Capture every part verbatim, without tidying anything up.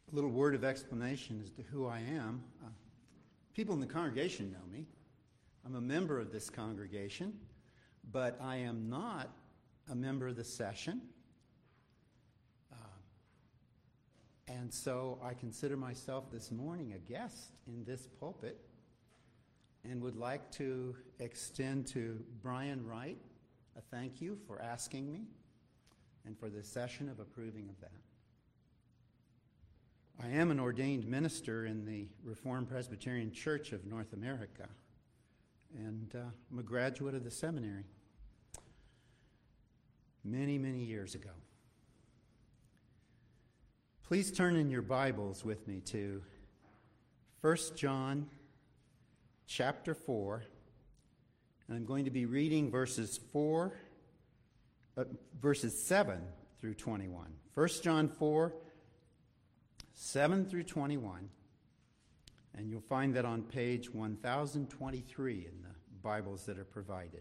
A little word of explanation as to who I am. Uh, people in the congregation know me. I'm a member of this congregation, but I am not a member of the session. Uh, and so I consider myself this morning a guest in this pulpit and would like to extend to Brian Wright a thank you for asking me and for the session of approving of that. I am an ordained minister in the Reformed Presbyterian Church of North America, and uh, I'm a graduate of the seminary many, many years ago. Please turn in your Bibles with me to First John chapter four, and I'm going to be reading verses four, uh, verses seven through twenty-one. First John four, seven through twenty-one, and you'll find that on page one thousand twenty-three in the Bibles that are provided.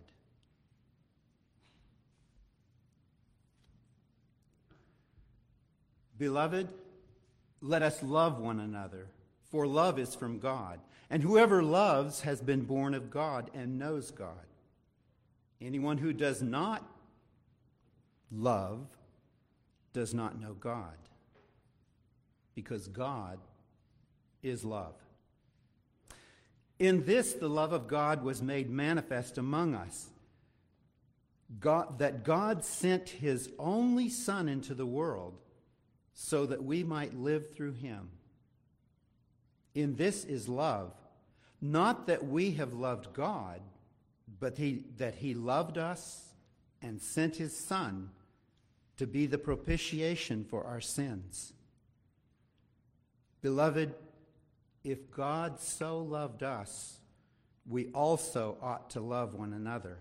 Beloved, let us love one another, for love is from God, and whoever loves has been born of God and knows God. Anyone who does not love does not know God, because God is love. In this, the love of God was made manifest among us, God, that God sent his only Son into the world so that we might live through him. In this is love, not that we have loved God, but he, that he loved us and sent his Son to be the propitiation for our sins. Beloved, if God so loved us, we also ought to love one another.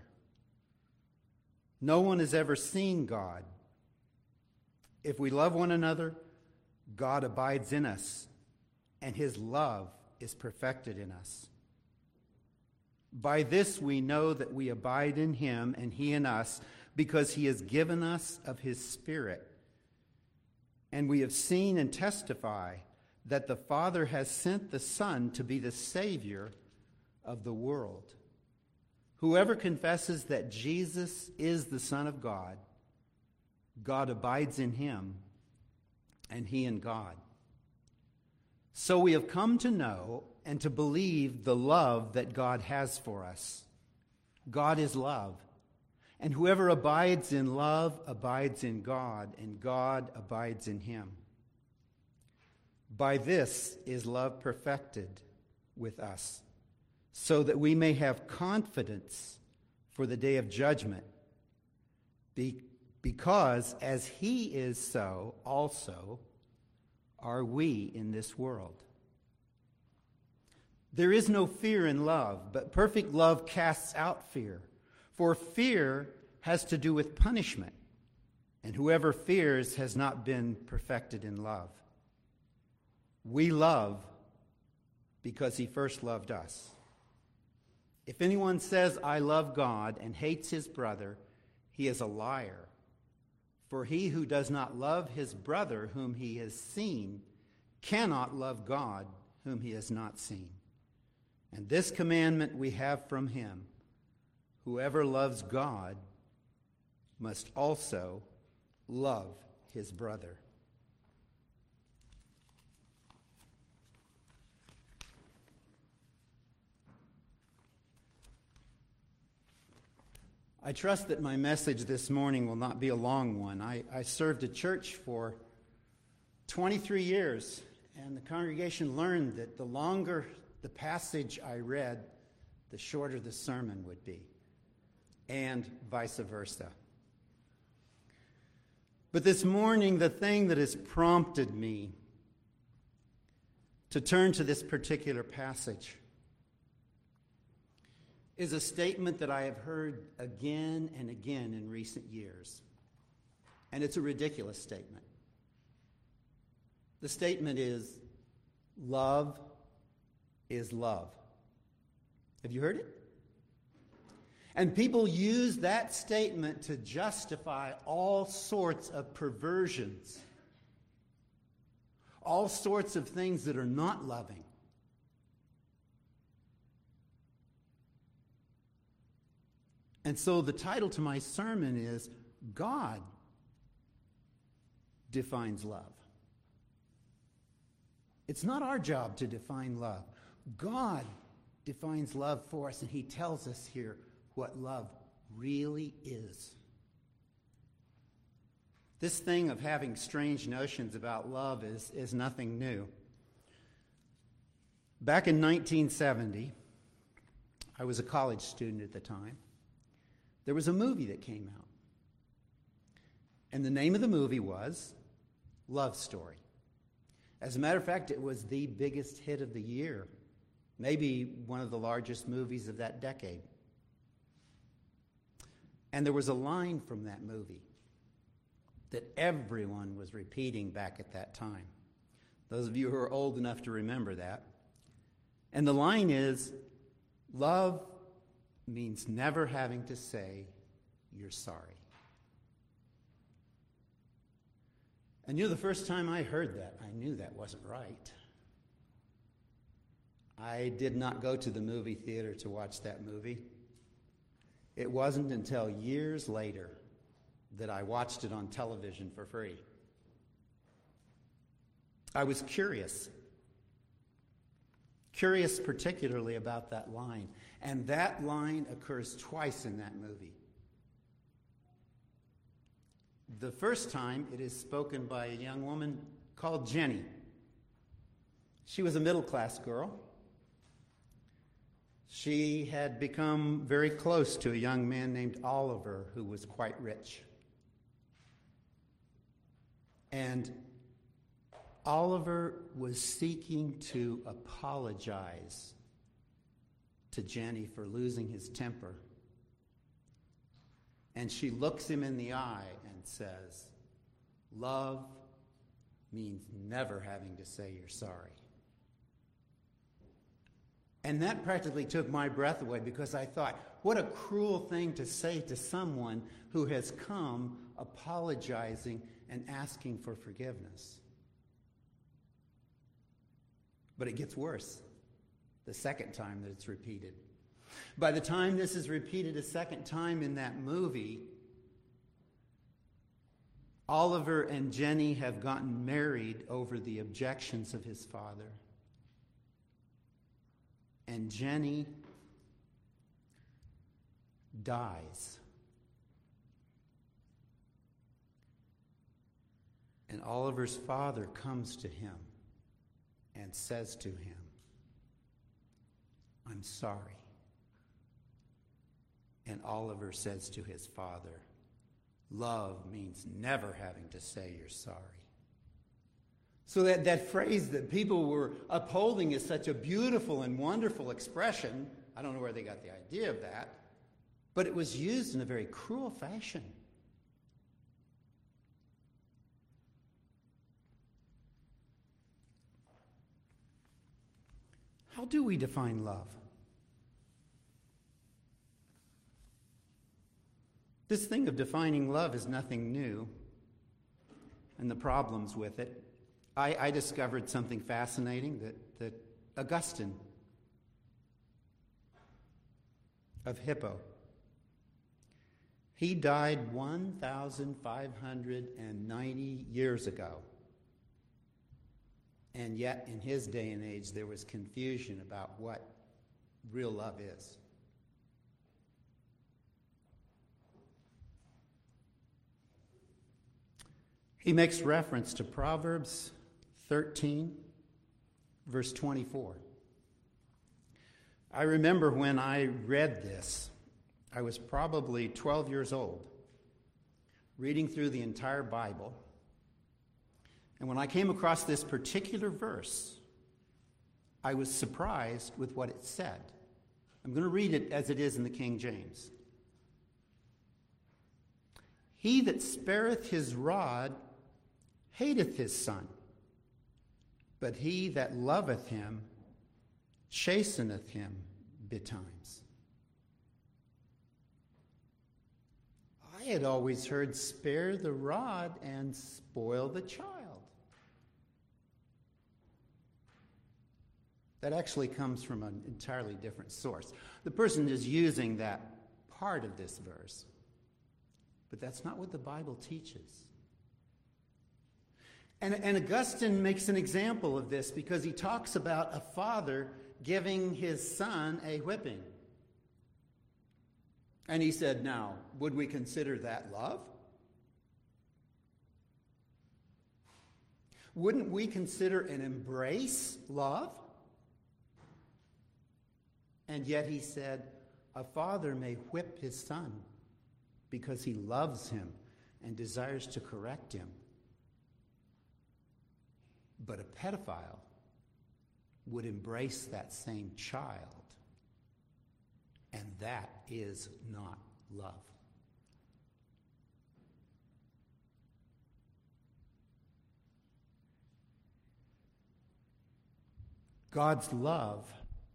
No one has ever seen God. If we love one another, God abides in us, and his love is perfected in us. By this we know that we abide in him and he in us, because he has given us of his Spirit. And we have seen and testify that the Father has sent the Son to be the Savior of the world. Whoever confesses that Jesus is the Son of God, God abides in him, and he in God. So we have come to know and to believe the love that God has for us. God is love, and whoever abides in love abides in God, and God abides in him. By this is love perfected with us, so that we may have confidence for the day of judgment, Be- because as he is so, also are we in this world. There is no fear in love, but perfect love casts out fear, for fear has to do with punishment, and whoever fears has not been perfected in love. We love because he first loved us. If anyone says, I love God, and hates his brother, he is a liar. For he who does not love his brother whom he has seen cannot love God whom he has not seen. And this commandment we have from him: whoever loves God must also love his brother. I trust that my message this morning will not be a long one. I, I served a church for twenty-three years, and the congregation learned that the longer the passage I read, the shorter the sermon would be, and vice versa. But this morning, the thing that has prompted me to turn to this particular passage is a statement that I have heard again and again in recent years. And it's a ridiculous statement. The statement is, love is love. Have you heard it? And people use that statement to justify all sorts of perversions. all sorts of things that are not loving. And so the title to my sermon is God Defines Love. It's not our job to define love. God defines love for us, and he tells us here what love really is. This thing of having strange notions about love is, is nothing new. Back in nineteen seventy, I was a college student at the time. There was a movie that came out. And the name of the movie was Love Story. As a matter of fact, it was the biggest hit of the year, maybe one of the largest movies of that decade. And there was a line from that movie that everyone was repeating back at that time. Those of you who are old enough to remember that. And the line is, love means never having to say you're sorry. And you know, the first time I heard that, I knew that wasn't right. I did not go to the movie theater to watch that movie. It wasn't until years later that I watched it on television for free. I was curious. Curious particularly about that line. And that line occurs twice in that movie. The first time, it is spoken by a young woman called Jenny. She was a middle-class girl. She had become very close to a young man named Oliver, who was quite rich. And Oliver was seeking to apologize to Jenny for losing his temper. And she looks him in the eye and says, love means never having to say you're sorry. And that practically took my breath away, because I thought, what a cruel thing to say to someone who has come apologizing and asking for forgiveness. But it gets worse the second time that it's repeated. By the time this is repeated a second time in that movie, Oliver and Jenny have gotten married over the objections of his father. And Jenny dies. And Oliver's father comes to him and says to him, I'm sorry. And Oliver says to his father, love means never having to say you're sorry. So that, that phrase that people were upholding as such a beautiful and wonderful expression, I don't know where they got the idea of that, but it was used in a very cruel fashion. How do we define love? This thing of defining love is nothing new, and the problems with it. I, I discovered something fascinating that, that Augustine of Hippo, he died one thousand five hundred ninety years ago. And yet, in his day and age, there was confusion about what real love is. He makes reference to Proverbs thirteen, verse twenty-four. I remember when I read this, I was probably twelve years old, reading through the entire Bible. And when I came across this particular verse, I was surprised with what it said. I'm going to read it as it is in the King James. He that spareth his rod hateth his son, but he that loveth him chasteneth him betimes. I had always heard spare the rod and spoil the child. That actually comes from an entirely different source. The person is using that part of this verse, but that's not what the Bible teaches. And, and Augustine makes an example of this because he talks about a father giving his son a whipping. And he said, now, would we consider that love? Wouldn't we consider an embrace love? And yet he said, a father may whip his son because he loves him and desires to correct him. But a pedophile would embrace that same child, and that is not love. God's love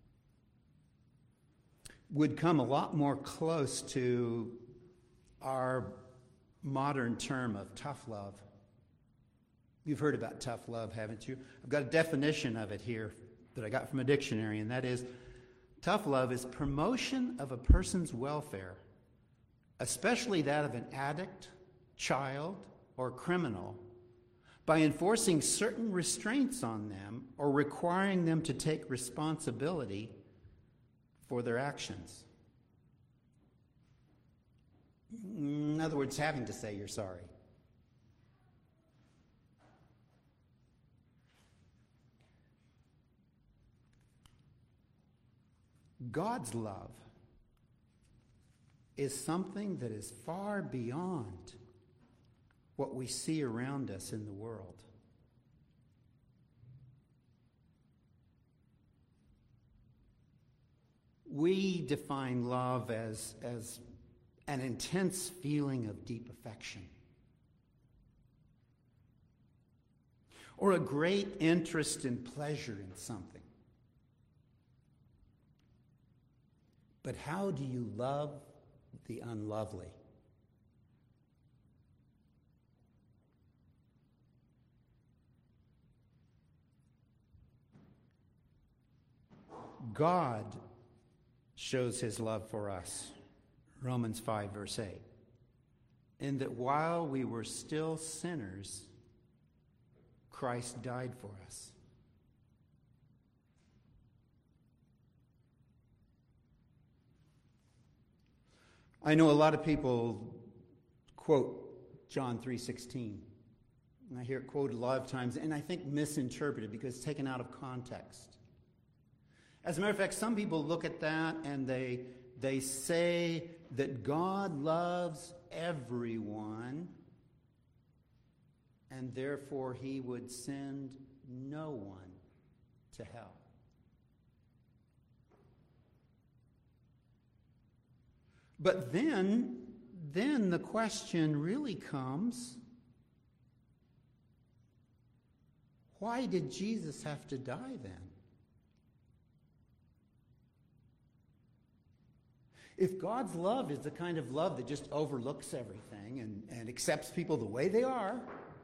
would come a lot more close to our modern term of tough love. You've heard about tough love, haven't you? I've got a definition of it here that I got from a dictionary, and that is, tough love is promotion of a person's welfare, especially that of an addict, child, or criminal, by enforcing certain restraints on them or requiring them to take responsibility for their actions. In other words, having to say you're sorry. God's love is something that is far beyond what we see around us in the world. We define love as, as an intense feeling of deep affection, or a great interest and pleasure in something. But how do you love the unlovely? God shows his love for us. Romans five, verse eight. In that while we were still sinners, Christ died for us. I know a lot of people quote John three sixteen. And I hear it quoted a lot of times, and I think misinterpreted because it's taken out of context. As a matter of fact, some people look at that and they, they say that God loves everyone, and therefore he would send no one to hell. But then, then the question really comes, why did Jesus have to die then? If God's love is the kind of love that just overlooks everything and, and accepts people the way they are,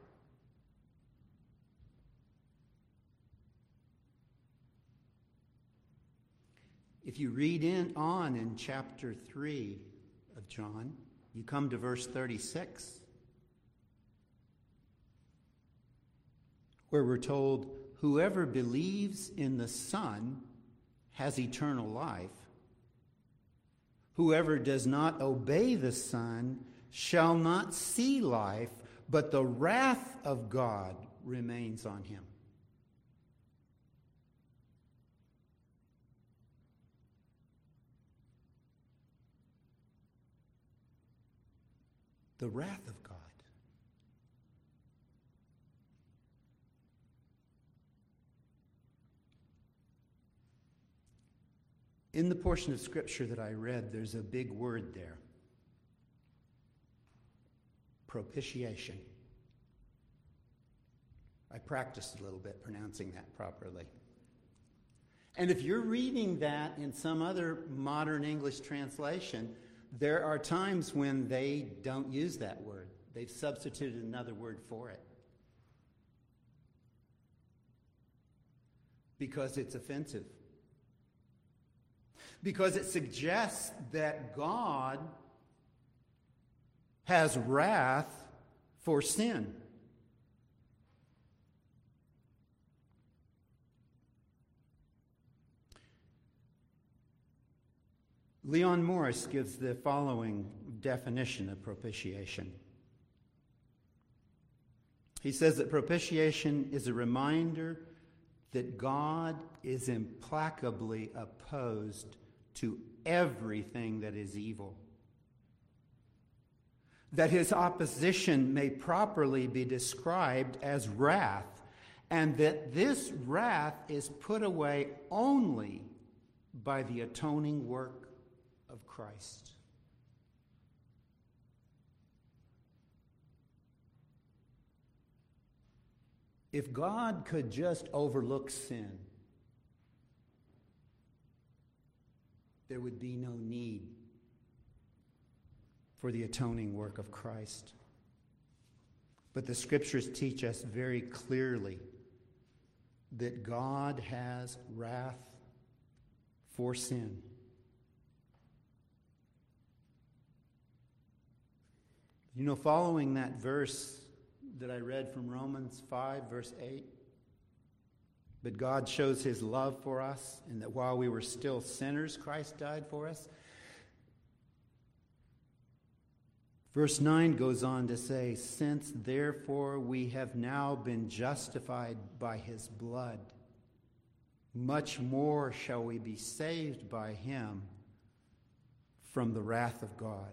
if you read in on in chapter three of John, you come to verse thirty-six, where we're told, whoever believes in the Son has eternal life. Whoever does not obey the Son shall not see life, but the wrath of God remains on him. The wrath of God. In the portion of Scripture that I read, there's a big word there. Propitiation. I practiced a little bit pronouncing that properly. And if you're reading that in some other modern English translation, there are times when they don't use that word. They've substituted another word for it. Because it's offensive. Because it suggests that God has wrath for sin. Leon Morris gives the following definition of propitiation. He says that propitiation is a reminder that God is implacably opposed to everything that is evil. That his opposition may properly be described as wrath, and that this wrath is put away only by the atoning work of Christ. If God could just overlook sin, there would be no need for the atoning work of Christ. But the Scriptures teach us very clearly that God has wrath for sin. You know, following that verse that I read from Romans five, verse eight, but God shows his love for us, and that while we were still sinners, Christ died for us. Verse nine goes on to say, since therefore we have now been justified by his blood, much more shall we be saved by him from the wrath of God.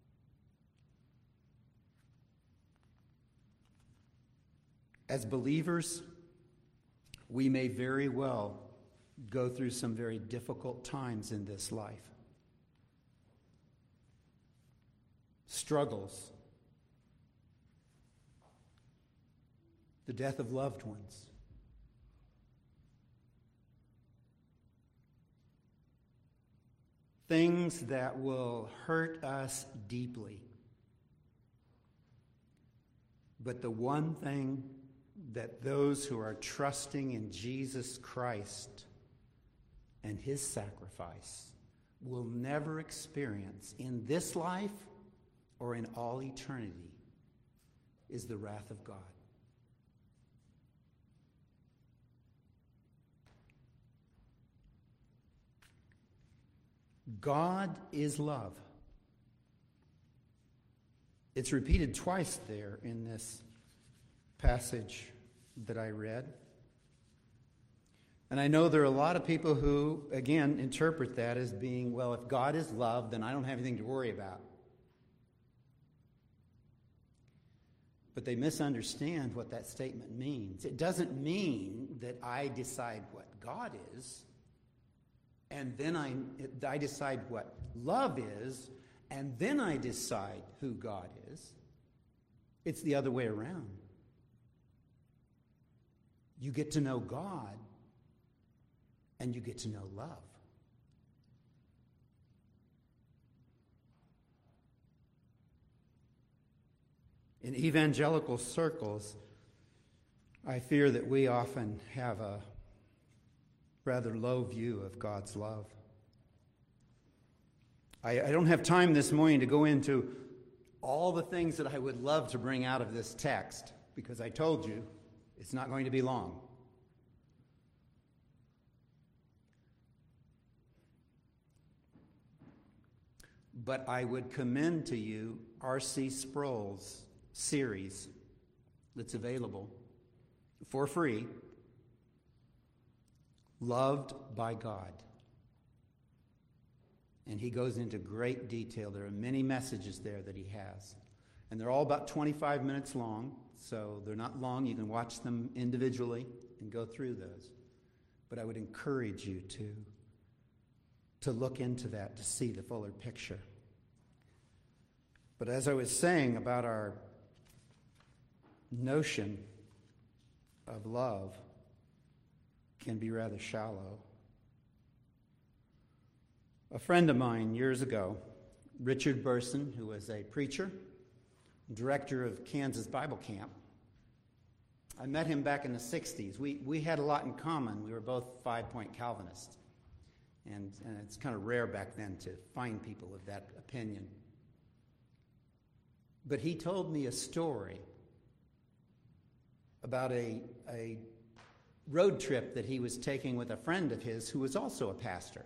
As believers, we may very well go through some very difficult times in this life. Struggles, the death of loved ones, things that will hurt us deeply. But the one thing that those who are trusting in Jesus Christ and his sacrifice will never experience in this life or in all eternity is the wrath of God. God is love. It's repeated twice there in this passage that I read. And I know there are a lot of people who, again, interpret that as being, well, if God is love, then I don't have anything to worry about. But they misunderstand what that statement means. It doesn't mean that I decide what God is, and then I, I decide what love is, and then I decide who God is. It's the other way around. You get to know God, and you get to know love. In evangelical circles, I fear that we often have a rather low view of God's love. I, I don't have time this morning to go into all the things that I would love to bring out of this text, because I told you it's not going to be long. But I would commend to you R C Sproul's series that's available for free, Loved by God. And he goes into great detail. There are many messages there that he has. And they're all about twenty-five minutes long, so they're not long. You can watch them individually and go through those. But I would encourage you to, to look into that to see the fuller picture. But as I was saying about our notion of love can be rather shallow. A friend of mine years ago, Richard Burson, who was a preacher, director of Kansas Bible Camp, I met him back in the sixties. We, we had a lot in common. We were both five-point Calvinists. And, and it's kind of rare back then to find people of that opinion. But he told me a story about a, a road trip that he was taking with a friend of his who was also a pastor.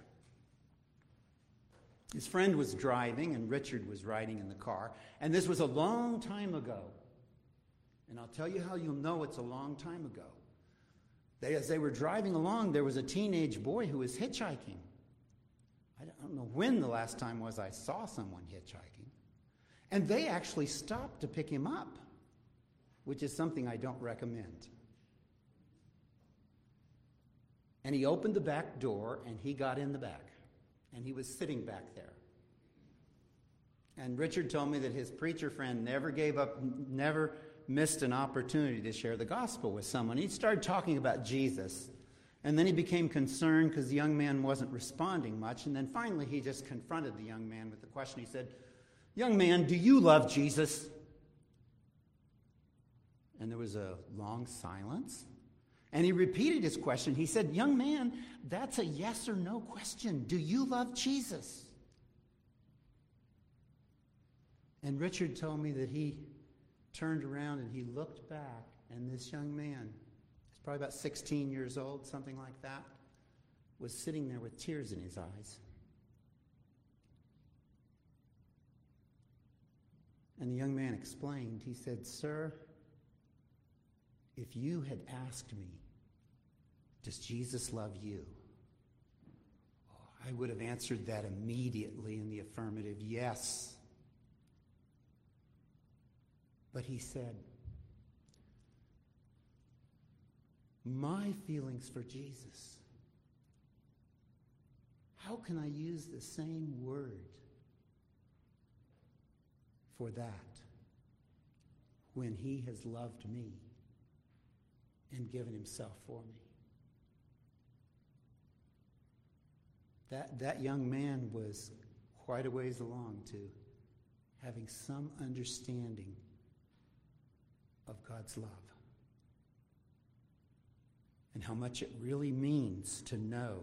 His friend was driving and Richard was riding in the car. And this was a long time ago. And I'll tell you how you'll know it's a long time ago. They, as they were driving along, there was a teenage boy who was hitchhiking. I don't know when the last time was I saw someone hitchhiking. And they actually stopped to pick him up, which is something I don't recommend. And he opened the back door and he got in the back. And he was sitting back there. And Richard told me that his preacher friend never gave up, never missed an opportunity to share the gospel with someone. He started talking about Jesus. And then he became concerned because the young man wasn't responding much. And then finally he just confronted the young man with the question. He said, "Young man, do you love Jesus?" And there was a long silence. And he repeated his question. He said, "Young man, that's a yes or no question. Do you love Jesus?" And Richard told me that he turned around and he looked back, and this young man, he's probably about sixteen years old, something like that, was sitting there with tears in his eyes. And the young man explained, he said, "Sir, if you had asked me, does Jesus love you? I would have answered that immediately in the affirmative, yes." But he said, "My feelings for Jesus, how can I use the same word for that when he has loved me and given himself for me?" That, that young man was quite a ways along to having some understanding of God's love and how much it really means to know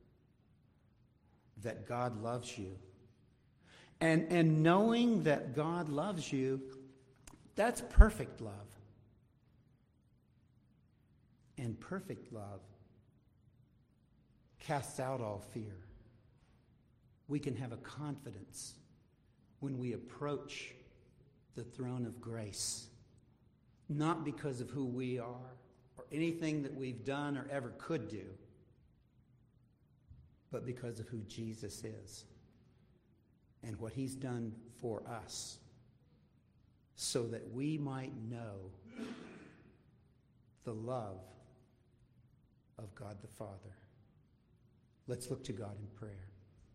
that God loves you. And, and knowing that God loves you, that's perfect love. And perfect love casts out all fear. We can have a confidence when we approach the throne of grace, not because of who we are or anything that we've done or ever could do, but because of who Jesus is and what he's done for us, so that we might know the love of God the Father. Let's look to God in prayer.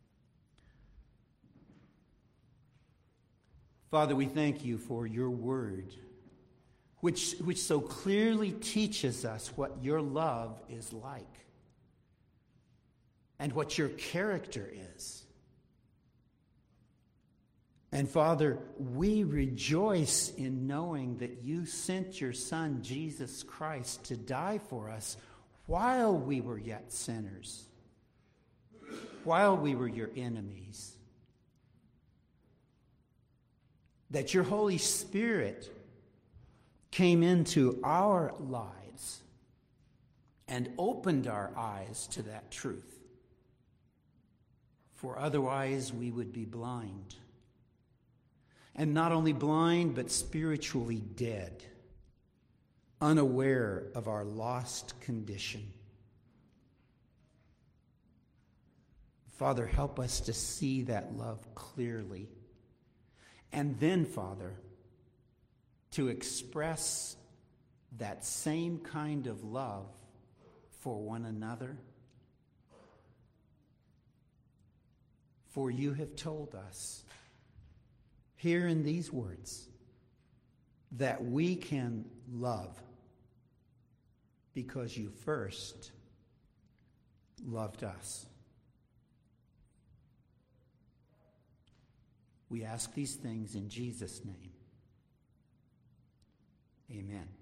Father, we thank you for your word, which, which so clearly teaches us what your love is like and what your character is. And Father, we rejoice in knowing that you sent your Son, Jesus Christ, to die for us while we were yet sinners, while we were your enemies. That your Holy Spirit came into our lives and opened our eyes to that truth. For otherwise we would be blind. And not only blind, but spiritually dead, unaware of our lost condition. Father, help us to see that love clearly. And then, Father, to express that same kind of love for one another. For you have told us here in these words that we can love because you first loved us. We ask these things in Jesus' name. Amen.